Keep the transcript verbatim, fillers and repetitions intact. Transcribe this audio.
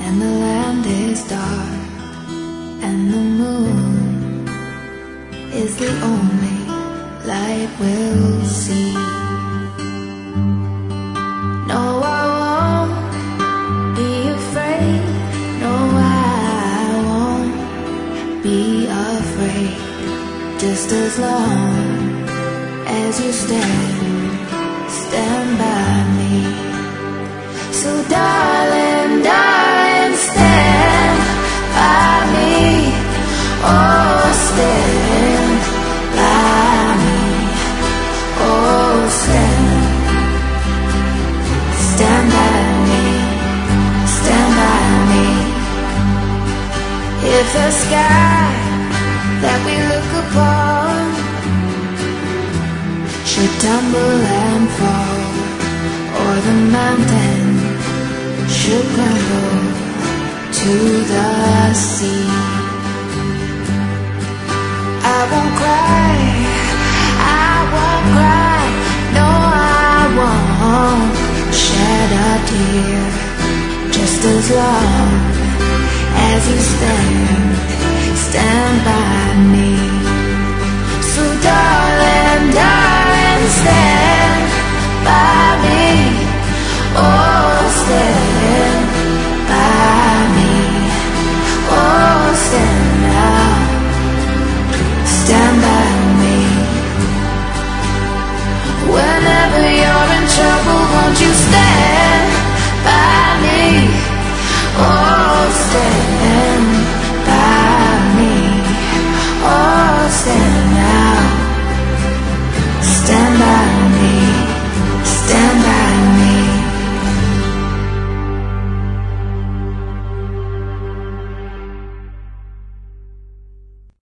when the land is dark and the moon is the only light we'll see. No, I won't be afraid. No, I won't be afraid. Just as long as you stand, stand by me. So darling, darling, stand by me. Oh, stand by me. Oh, stand, stand by me, stand by me. If the sky that we look upon should tumble and fall, or the mountain should crumble to the sea, I won't cry, I won't cry. No, I won't shed a tear. Just as long as you stand, stand by me. So darling, darling, stand by me. Oh, stand by me. Oh, stand now, stand by me. Whenever you're in trouble, won't you stand by me? Oh, stand